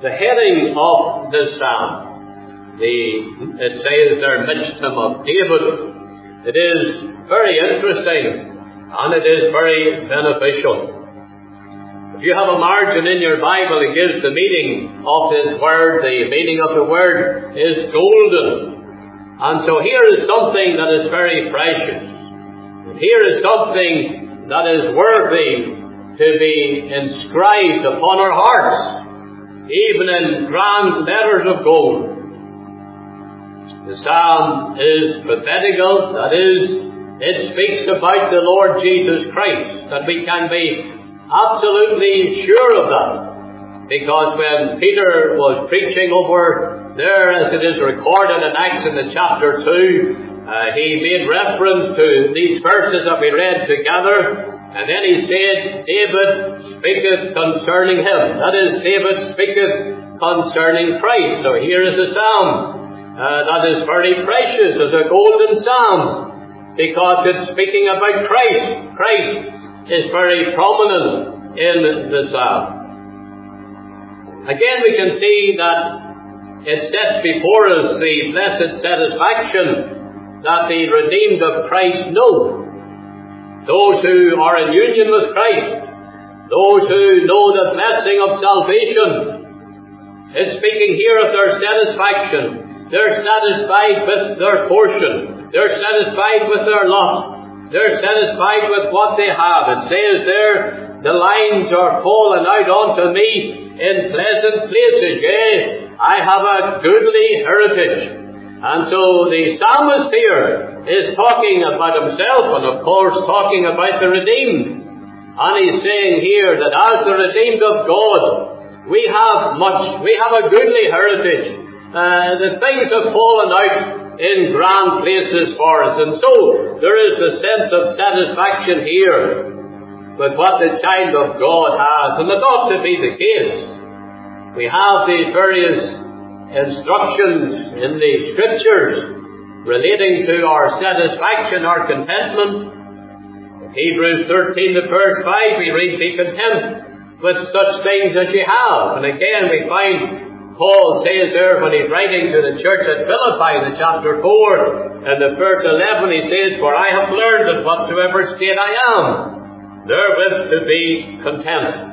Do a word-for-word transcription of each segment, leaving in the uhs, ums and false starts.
the heading of this psalm, the, it says there, Michtam of David. It is very interesting and it is very beneficial. If you have a margin in your Bible, it gives the meaning of this word. The meaning of the word is golden. And so here is something that is very precious. Here is something that is worthy to be inscribed upon our hearts, even in grand letters of gold. The psalm is prophetical, that is, it speaks about the Lord Jesus Christ, that we can be absolutely sure of that. Because when Peter was preaching over there, as it is recorded in Acts in the chapter two, uh, he made reference to these verses that we read together. And then he said, David speaketh concerning him. That is, David speaketh concerning Christ. So here is a psalm uh, that is very precious, as a golden psalm, because it's speaking about Christ. Christ is very prominent in the psalm. Again, we can see that it sets before us the blessed satisfaction that the redeemed of Christ know. Those who are in union with Christ, those who know the blessing of salvation, it's speaking here of their satisfaction. They're satisfied with their portion. They're satisfied with their lot. They're satisfied with what they have. It says there, the lines are fallen out unto me in pleasant places. Yea, I have a goodly heritage. And so the psalmist here is talking about himself and of course talking about the redeemed. And he's saying here that as the redeemed of God, we have much, we have a goodly heritage. Uh, the things have fallen out in grand places for us. And so there is the sense of satisfaction here with what the child of God has. And it ought to be the case. We have these various instructions in the Scriptures relating to our satisfaction, our contentment. In Hebrews thirteen, the verse five, we read, be content with such things as ye have. And again we find Paul says there when he's writing to the church at Philippi in the chapter four, and the verse eleven, he says, for I have learned in whatsoever state I am, therewith to be content.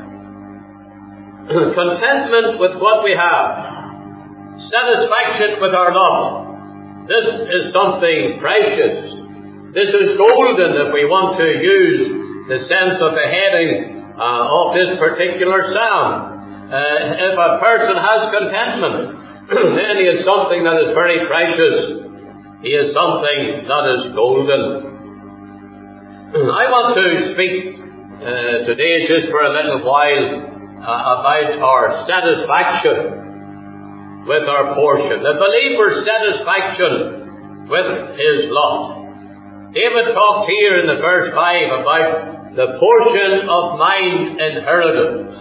Contentment with what we have. Satisfaction with our lot. This is something precious. This is golden if we want to use the sense of the heading uh, of this particular psalm. Uh, if a person has contentment, then he is something that is very precious. He is something that is golden. I want to speak uh, today just for a little while uh, about our satisfaction with our portion. The believer's satisfaction with his lot. David talks here in the verse five about the portion of mine inheritance.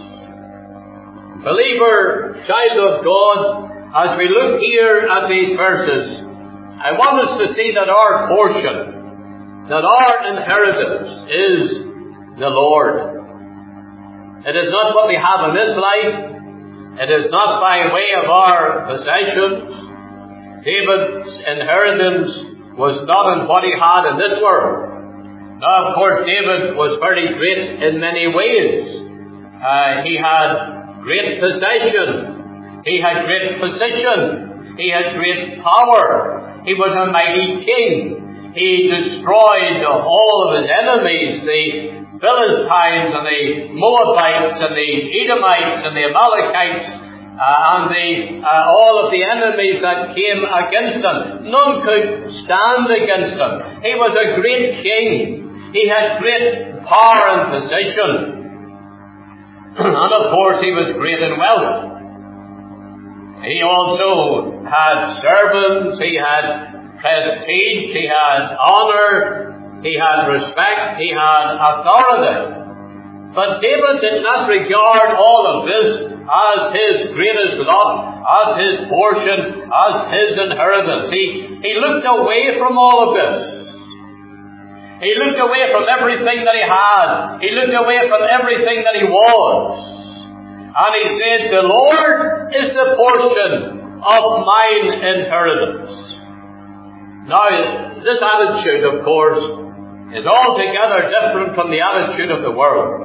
Believer, child of God, as we look here at these verses, I want us to see that our portion, that our inheritance is the Lord. It is not what we have in this life. It is not by way of our possessions. David's inheritance was not in what he had in this world. Now, of course, David was very great in many ways. Uh, he had great possession. He had great position. He had great power. He was a mighty king. He destroyed all of his enemies, the Philistines and the Moabites and the Edomites and the Amalekites uh, and the uh, all of the enemies that came against him. None could stand against him. He was a great king. He had great power and position. And of course he was great in wealth. He also had servants. He had prestige. He had honor. He had respect, he had authority. But David did not regard all of this as his greatest lot, as his portion, as his inheritance. He, he looked away from all of this. He looked away from everything that he had. He looked away from everything that he was. And he said, the Lord is the portion of mine inheritance. Now, this attitude, of course, is altogether different from the attitude of the world.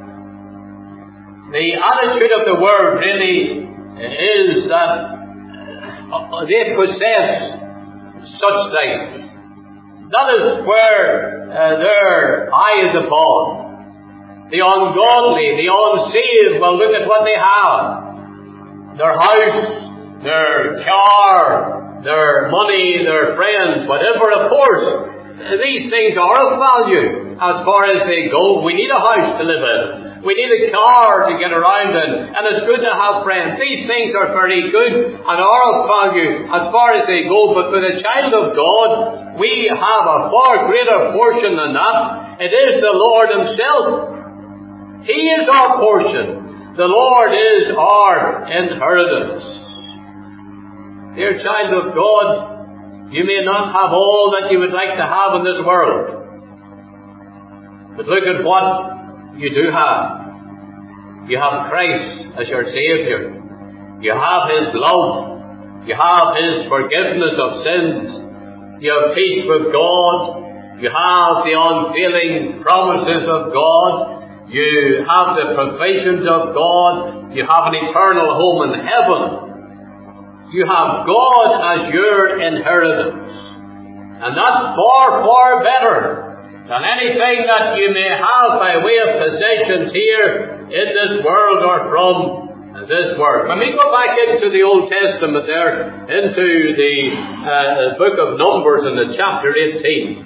The attitude of the world really is that they possess such things. That is where uh, their eye is upon. The ungodly, the unsaved will look at what they have. Their house, their car, their money, their friends, whatever. Of course, these things are of value as far as they go. We need a house to live in. We need a car to get around in. And it's good to have friends. These things are very good and are of value as far as they go. But for the child of God, we have a far greater portion than that. It is the Lord Himself. He is our portion. The Lord is our inheritance. Dear child of God, you may not have all that you would like to have in this world. But look at what you do have. You have Christ as your Saviour. You have His love. You have His forgiveness of sins. You have peace with God. You have the unfailing promises of God. You have the provisions of God. You have an eternal home in heaven. You have God as your inheritance. And that's far, far better than anything that you may have by way of possessions here in this world or from this world. When we go back into the Old Testament there, into the uh, book of Numbers in the chapter eighteen,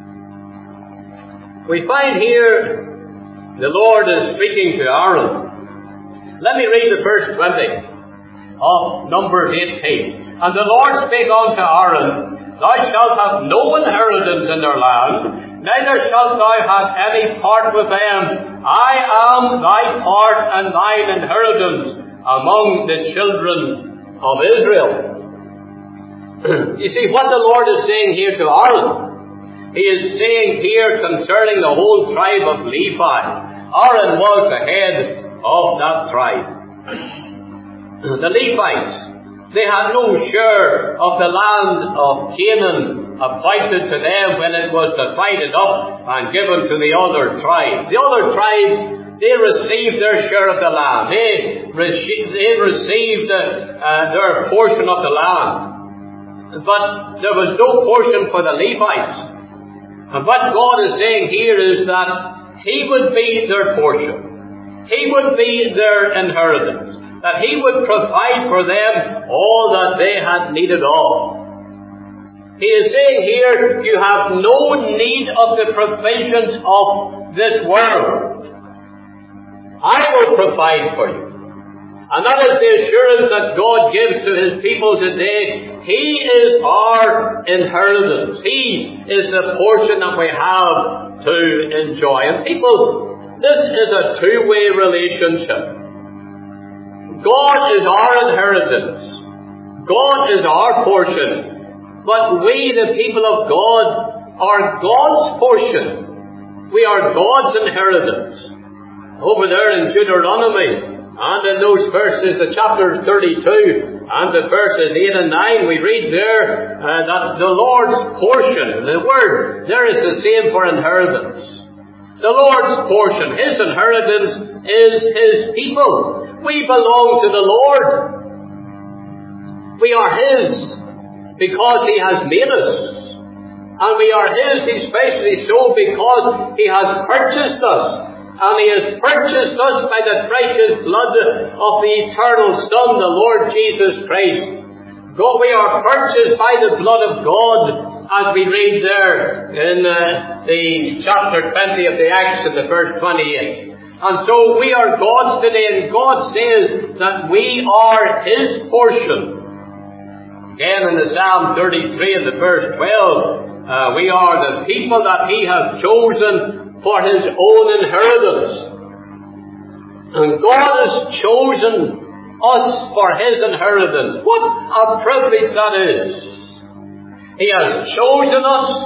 we find here the Lord is speaking to Aaron. Let me read the verse twenty of Numbers eighteen. And the Lord spake unto Aaron, Thou shalt have no inheritance in their land, neither shalt thou have any part with them. I am thy part and thine inheritance among the children of Israel. You see, what the Lord is saying here to Aaron, He is saying here concerning the whole tribe of Levi. Aaron was the head of that tribe. The Levites, they had no share of the land of Canaan appointed to them when it was divided up and given to the other tribes. The other tribes, they received their share of the land. They, rece- they received uh, uh, their portion of the land. But there was no portion for the Levites. And what God is saying here is that He would be their portion. He would be their inheritance. That He would provide for them all that they had needed of. He is saying here, you have no need of the provisions of this world. I will provide for you. And that is the assurance that God gives to His people today. He is our inheritance. He is the portion that we have to enjoy. And people, this is a two-way relationship. God is our inheritance. God is our portion. But we, the people of God, are God's portion. We are God's inheritance. Over there in Deuteronomy, and in those verses, the chapters thirty-two, and the verses eight and nine, we read there uh, that the Lord's portion, the word there is the same for inheritance. The Lord's portion, His inheritance, is His people. We belong to the Lord. We are His because He has made us. And we are His especially so because He has purchased us. And He has purchased us by the precious blood of the eternal Son, the Lord Jesus Christ. God, we are purchased by the blood of God, as we read there in uh, the chapter twenty of the Acts in the verse twenty-eight. And so we are God's today, and God says that we are His portion. Again in the Psalm thirty-three and the verse twelve, uh, we are the people that He has chosen for His own inheritance. And God has chosen us for His inheritance. What a privilege that is. He has chosen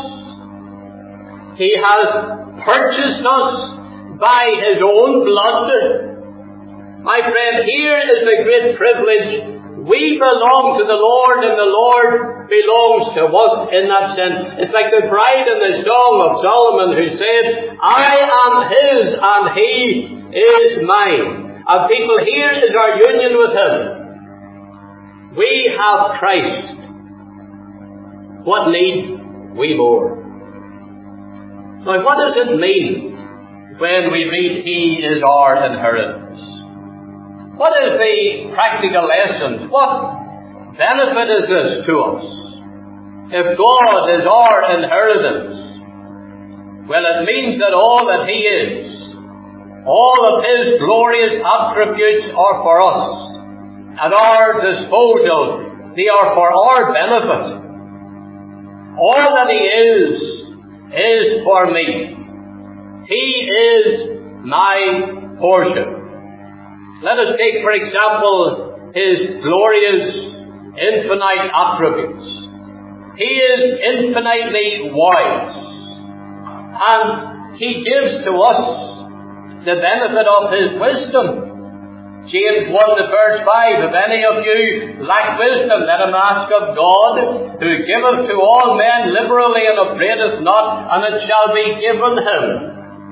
us. He has purchased us by His own blood. My friend, here is a great privilege. We belong to the Lord, and the Lord belongs to us in that sense. It's like the bride in the Song of Solomon who said, I am his and he is mine. And people, here is our union with him. We have Christ. What need we more? Now, what does it mean when we read he is our inheritance? What is the practical essence? What benefit is this to us? If God is our inheritance, well, it means that all that he is, all of his glorious attributes are for us, at our disposal. They are for our benefit. All that he is, is for me. He is my portion. Let us take, for example, his glorious, infinite attributes. He is infinitely wise, and he gives to us the benefit of his wisdom. James one, the verse five, if any of you lack wisdom, let him ask of God, who giveth to all men liberally and upbraideth not, and it shall be given him.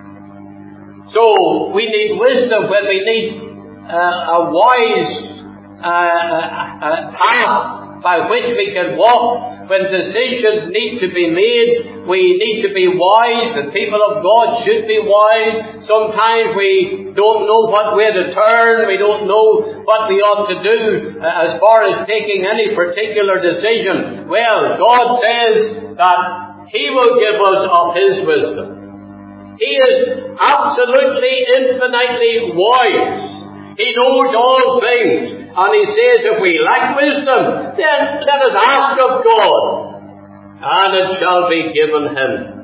So, we need wisdom when we need uh, a wise uh, uh, path by which we can walk. When decisions need to be made, we need to be wise. The people of God should be wise. Sometimes we don't know what way to turn. We don't know what we ought to do uh, as far as taking any particular decision. Well, God says that he will give us of his wisdom. He is absolutely, infinitely wise. He knows all things. And he says if we lack wisdom, then let us ask of God, and it shall be given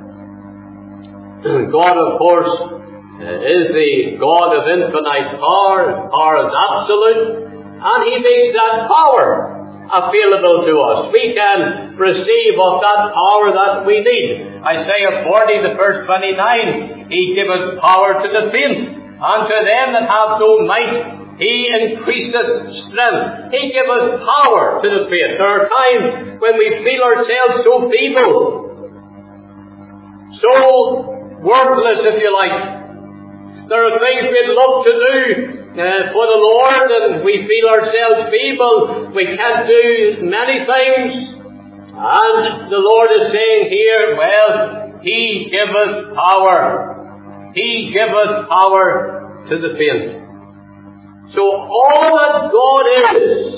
him. God, of course, is the God of infinite power. His power is absolute, and he makes that power available to us. We can receive of that power that we need. Isaiah forty, the verse twenty-nine, he giveth power to the faint, and to them that have no might he increaseth strength. He giveth power to the faint. There are times when we feel ourselves so feeble, so worthless, if you like. There are things we'd love to do uh, for the Lord, and we feel ourselves feeble. We can't do many things. And the Lord is saying here, well, he giveth power. He giveth power to the faint. So all that God is,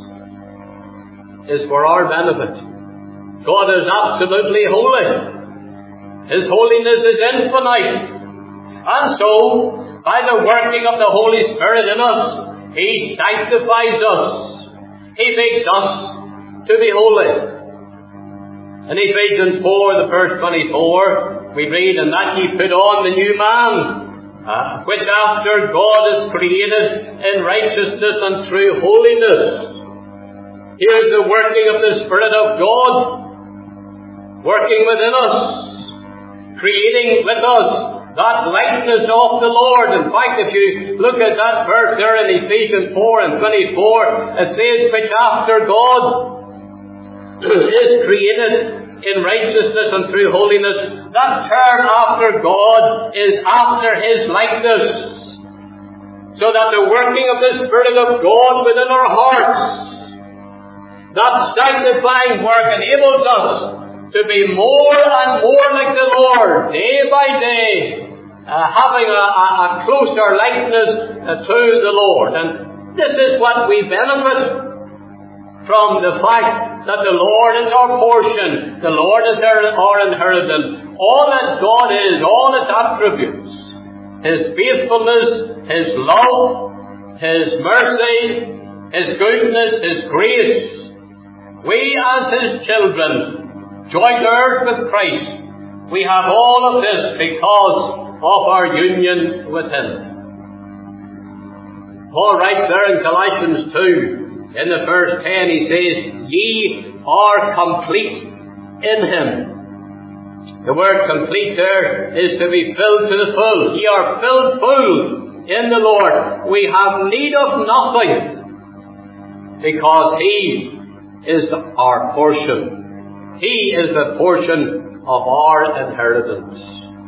is for our benefit. God is absolutely holy. His holiness is infinite. And so, by the working of the Holy Spirit in us, he sanctifies us. He makes us to be holy. In Ephesians four, the verse twenty-four, we read, and that ye put on the new man, Uh, which after God is created in righteousness and true holiness. Here's the working of the Spirit of God, working within us, creating with us that likeness of the Lord. In fact, if you look at that verse there in Ephesians four and twenty-four, it says, which after God is created in righteousness and through holiness. That term after God is after his likeness. So that the working of the Spirit of God within our hearts, that sanctifying work enables us to be more and more like the Lord, day by day, uh, having a, a, a closer likeness uh, to the Lord. And this is what we benefit from the fact that the Lord is our portion, the Lord is our, our inheritance. All that God is, all its attributes, his faithfulness, his love, his mercy, his goodness, his grace. We as his children, joint heirs with Christ, we have all of this because of our union with him. Paul writes there in Colossians two, in the verse ten, he says, ye are complete in him. The word complete there is to be filled to the full. Ye are filled full in the Lord, we have need of nothing, because He is our portion. He is the portion of our inheritance.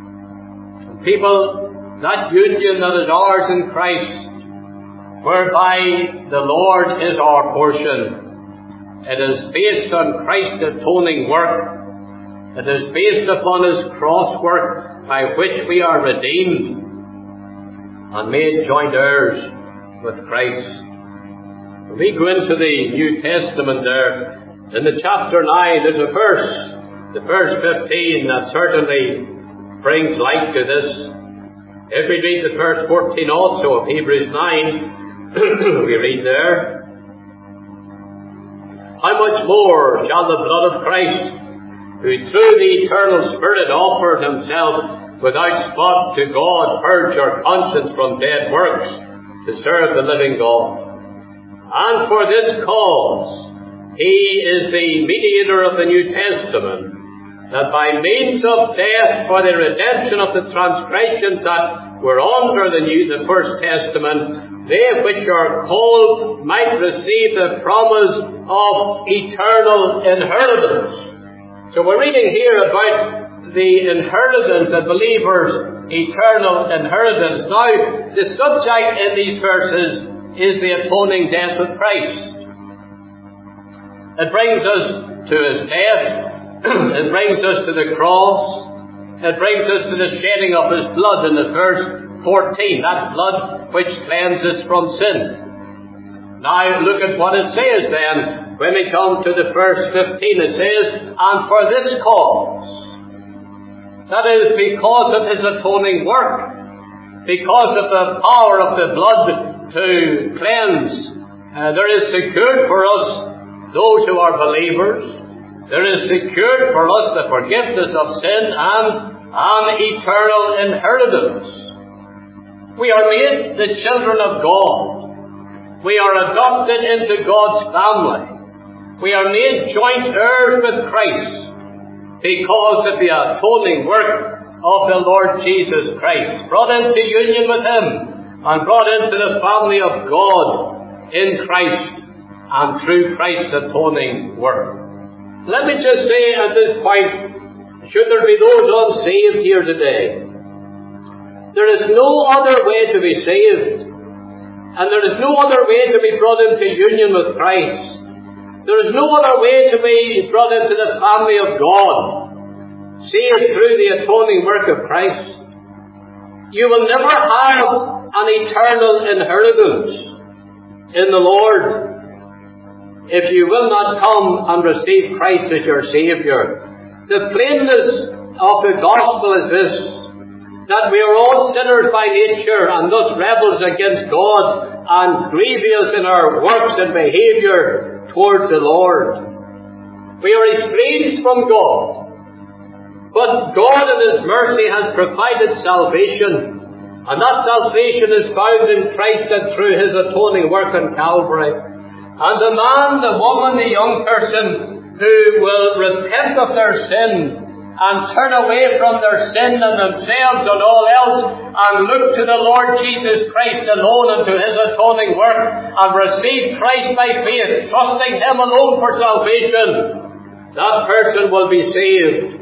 People, that union that is ours in Christ, whereby the Lord is our portion, it is based on Christ's atoning work. It is based upon His cross work, by which we are redeemed and made joint heirs with Christ. When we go into the New Testament there, in the chapter nine, there's a verse, the verse fifteen, that certainly brings light to this. If we read the verse fourteen also of Hebrews nine, we read there, how much more shall the blood of Christ, who through the eternal Spirit offered Himself without spot to God, purge your conscience from dead works to serve the living God. And for this cause, He is the mediator of the New Testament, that by means of death for the redemption of the transgressions that were under the New, the First Testament, they which are called might receive the promise of eternal inheritance. So we're reading here about the inheritance, the believer's eternal inheritance. Now, the subject in these verses is the atoning death of Christ. It brings us to His death. It brings us to the cross. It brings us to the shedding of His blood in the verse fourteen, that blood which cleanses from sin. Now look at what it says then. When we come to the verse fifteen, it says, and for this cause, that is because of His atoning work, because of the power of the blood to cleanse, uh, there is secured for us, those who are believers, there is secured for us the forgiveness of sin and an eternal inheritance. We are made the children of God. We are adopted into God's family. We are made joint heirs with Christ because of the atoning work of the Lord Jesus Christ, brought into union with Him and brought into the family of God in Christ and through Christ's atoning work. Let me just say at this point, should there be those unsaved here today, there is no other way to be saved, and there is no other way to be brought into union with Christ. There is no other way to be brought into the family of God, saved through the atoning work of Christ. You will never have an eternal inheritance in the Lord if you will not come and receive Christ as your Saviour. The plainness of the gospel is this, that we are all sinners by nature and thus rebels against God and grievous in our works and behaviour towards the Lord. We are estranged from God. But God in His mercy has provided salvation, and that salvation is found in Christ and through His atoning work on Calvary. And the man, the woman, the young person who will repent of their sin and turn away from their sin and themselves and all else and look to the Lord Jesus Christ alone and to His atoning work and receive Christ by faith, trusting Him alone for salvation, that person will be saved.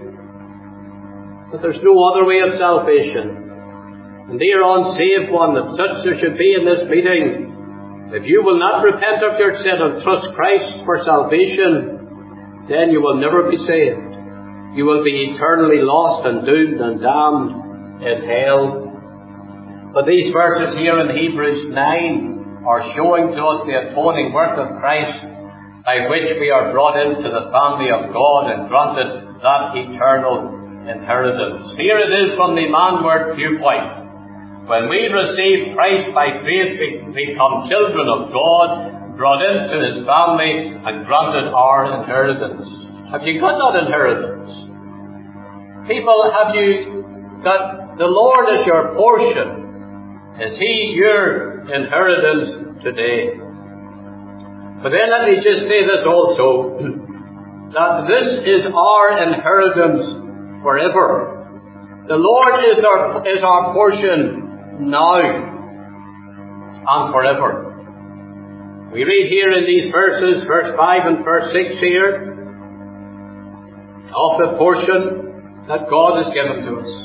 But there's no other way of salvation. And dear unsaved one, if such there should be in this meeting, if you will not repent of your sin and trust Christ for salvation, then you will never be saved. You will be eternally lost and doomed and damned in hell. But these verses here in Hebrews nine are showing to us the atoning work of Christ, by which we are brought into the family of God and granted that eternal inheritance. Here it is from the manward viewpoint. When we receive Christ by faith, we become children of God, brought into His family, and granted our inheritance. Have you got that inheritance? People, have you got the Lord as your portion? Is He your inheritance today? But then let me just say this also, that this is our inheritance forever. The Lord is our, is our portion now. and forever. We read here in these verses, verse five and verse six here, of the portion that God has given to us.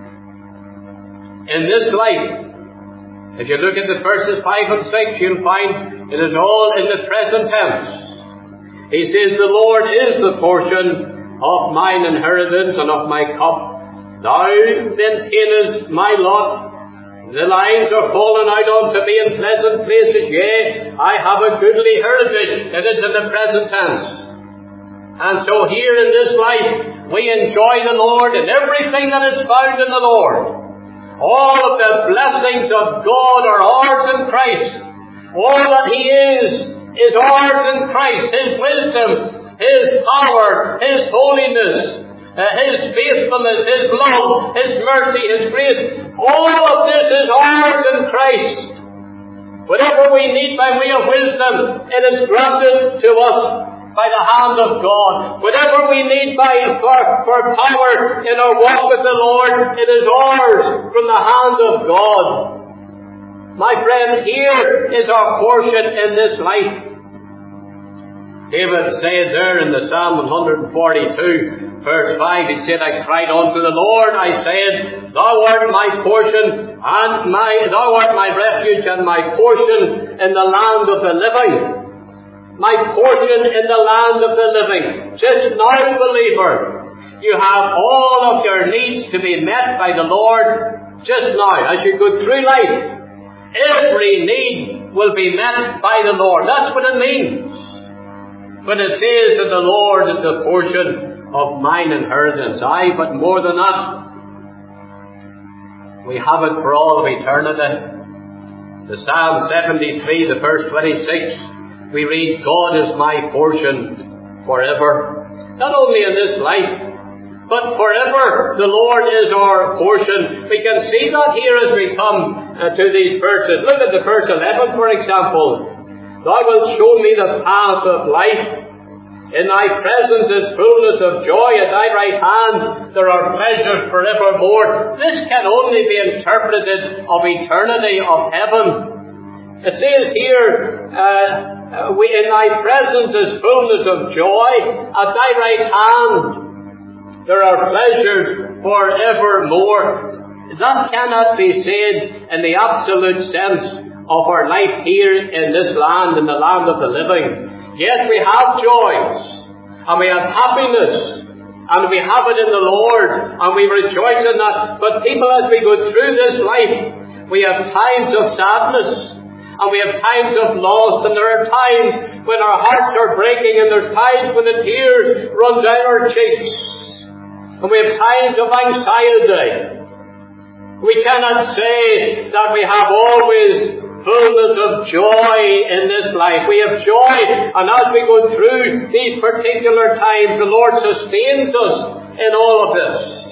In this life, if you look at the verses five and six, you'll find it is all in the present tense. He says, the Lord is the portion of mine inheritance and of my cup. Thou maintainest my lot. The lines are fallen out unto me in pleasant places. Yea, I have a goodly heritage. It is in the present tense. And so here in this life, we enjoy the Lord and everything that is found in the Lord. All of the blessings of God are ours in Christ. All that He is, is ours in Christ. His wisdom, His power, His holiness, uh, His faithfulness, His love, His mercy, His grace. All of this is ours in Christ. Whatever we need by way of wisdom, it is granted to us by the hand of God. Whatever we need by for, for power in our walk with the Lord, it is ours from the hand of God. My friend, here is our portion in this life. David said there in the Psalm one forty-two, verse five, he said, I cried unto the Lord, I said, Thou art my portion, and my Thou art my refuge and my portion in the land of the living. My portion in the land of the living. Just now, believer, you have all of your needs to be met by the Lord just now. As you go through life, every need will be met by the Lord. That's what it means. When it says that the Lord is the portion of mine inheritance. Aye, but more than that, we have it for all of eternity. The Psalm seventy-three, the verse twenty-six, we read, God is my portion forever. Not only in this life, but forever the Lord is our portion. We can see that here as we come uh, to these verses. Look at the verse eleven, for example. Thou wilt show me the path of life. In thy presence is fullness of joy. At thy right hand there are pleasures forevermore. This can only be interpreted of eternity, of heaven. It says here, uh, we, in thy presence is fullness of joy. At thy right hand there are pleasures forevermore. That cannot be said in the absolute sense of our life here in this land, in the land of the living. Yes, we have joys, and we have happiness, and we have it in the Lord, and we rejoice in that. But people, as we go through this life, we have times of sadness, and we have times of loss, and there are times when our hearts are breaking, and there's times when the tears run down our cheeks, and we have times of anxiety. We cannot say that we have always fullness of joy in this life. We have joy, and as we go through these particular times, the Lord sustains us in all of this.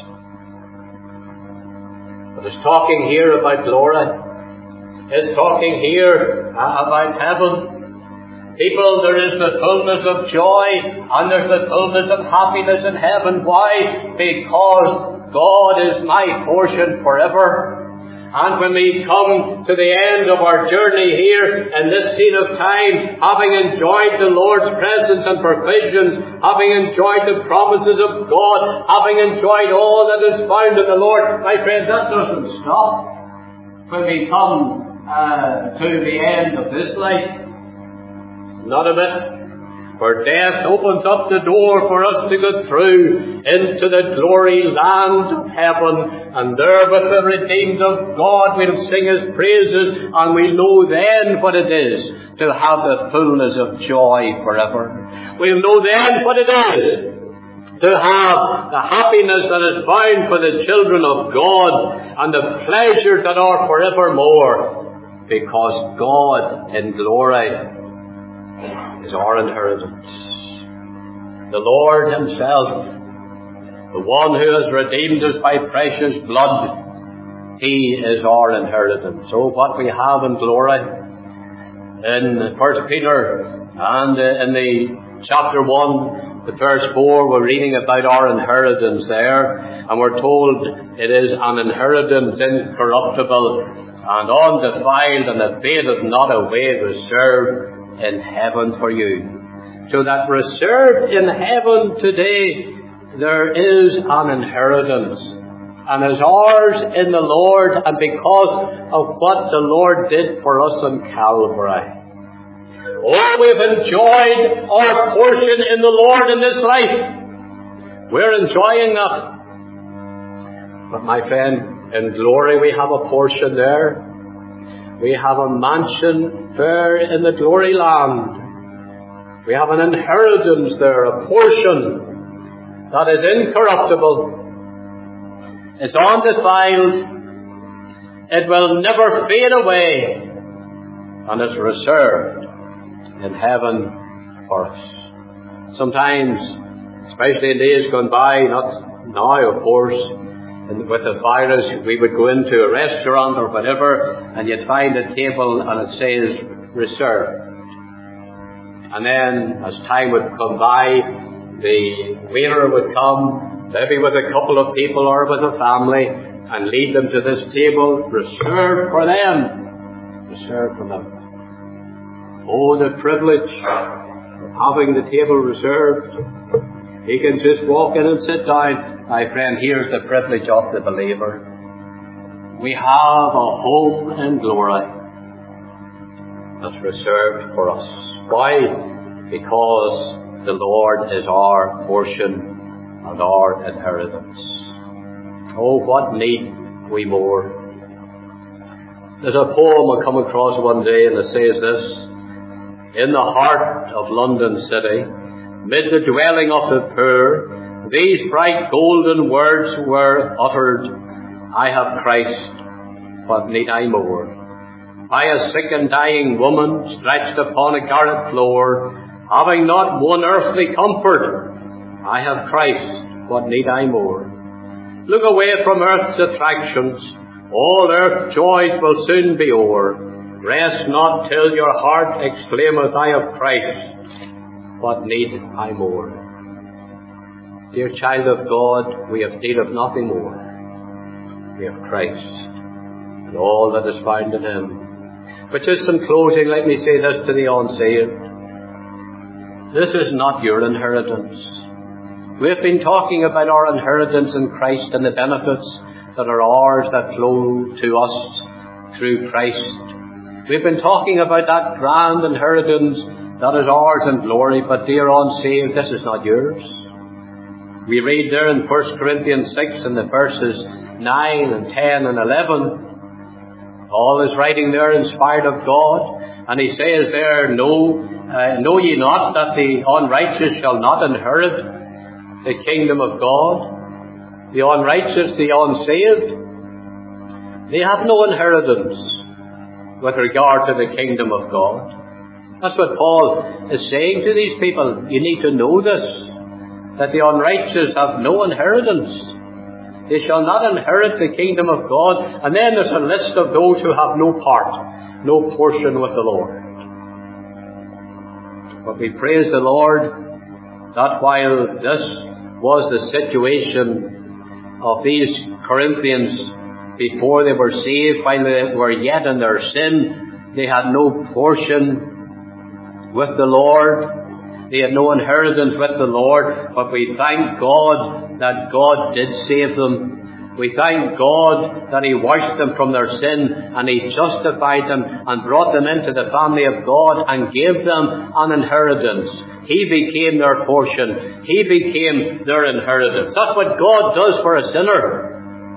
But it's talking here about glory. It's talking here about heaven. People, there is the fullness of joy, and there's the fullness of happiness in heaven. Why? Because God is my portion forever. And when we come to the end of our journey here in this scene of time, having enjoyed the Lord's presence and provisions, having enjoyed the promises of God, having enjoyed all that is found in the Lord, my friend, that doesn't stop when we come uh, to the end of this life. Not a bit. For death opens up the door for us to go through into the glory land of heaven. And there with the redeemed of God we'll sing His praises, and we know then what it is to have the fullness of joy forever. We'll know then what it is to have the happiness that is found for the children of God, and the pleasures that are forevermore, because God in glory is our inheritance. The Lord Himself, the one who has redeemed us by precious blood, He is our inheritance. So what we have in glory, in First Peter and in the chapter one, the verse four, we're reading about our inheritance there, and we're told it is an inheritance incorruptible, and undefiled, and abated not away, reserved in heaven for you. So that reserved in heaven today, there is an inheritance, and is ours in the Lord, and because of what the Lord did for us on Calvary. Oh, we've enjoyed our portion in the Lord in this life. We're enjoying that. But my friend, in glory we have a portion there. We have a mansion fair in the glory land. We have an inheritance there, a portion that is incorruptible. It's undefiled. It will never fade away. And it's reserved in heaven for us. Sometimes, especially in days gone by, not now of course, and with the virus, we would go into a restaurant or whatever, and you'd find a table and it says reserved. And then as time would come by, the waiter would come, maybe with a couple of people or with a family, and lead them to this table reserved for them. Reserved for them. Oh, the privilege of having the table reserved. He can just walk in and sit down. My friend, here's the privilege of the believer. We have a home in glory that's reserved for us. Why? Because the Lord is our portion and our inheritance. Oh, what need we more? There's a poem I come across one day, and it says this: in the heart of London city, mid the dwelling of the poor, these bright golden words were uttered: I have Christ, what need I more? By a sick and dying woman, stretched upon a garret floor, having not one earthly comfort, I have Christ, what need I more? Look away from earth's attractions, all earth's joys will soon be o'er. Rest not till your heart exclaimeth, I have Christ, what need I more? Dear child of God, we have need of nothing more. We have Christ, and all that is found in Him. But just in closing, let me say this to the unsaved. This is not your inheritance. We've been talking about our inheritance in Christ and the benefits that are ours that flow to us through Christ. We've been talking about that grand inheritance that is ours in glory, but dear unsaved, this is not yours. We read there in First Corinthians six in the verses nine and ten and eleven, Paul is writing there inspired of God, and he says there, Know, uh, know ye not that the unrighteous shall not inherit the kingdom of God? The unrighteous, the unsaved, they have no inheritance with regard to the kingdom of God. That's what Paul is saying to these people. You need to know this, that the unrighteous have no inheritance. They shall not inherit the kingdom of God. And then there's a list of those who have no part, no portion with the Lord. But we praise the Lord that while this was the situation of these Corinthians before they were saved, while they were yet in their sin, they had no portion with the Lord. They had no inheritance with the Lord, but we thank God that God did save them. We thank God that He washed them from their sin, and He justified them and brought them into the family of God and gave them an inheritance. He became their portion. He became their inheritance. That's what God does for a sinner.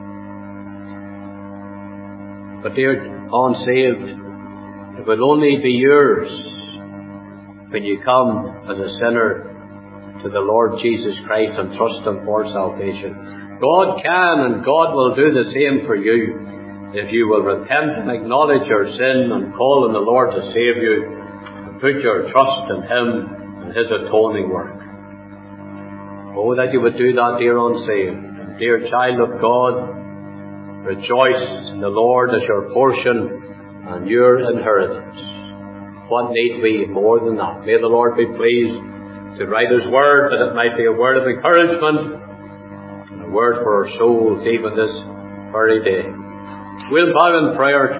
But dear unsaved, it will only be yours when you come as a sinner to the Lord Jesus Christ and trust Him for salvation. God can and God will do the same for you if you will repent and acknowledge your sin and call on the Lord to save you and put your trust in Him and His atoning work. Oh, that you would do that, dear unsaved. And dear child of God, rejoice in the Lord as your portion and your inheritance. What need we more than that? May the Lord be pleased to write His word, that it might be a word of encouragement and a word for our souls even this very day. We'll bow in prayer.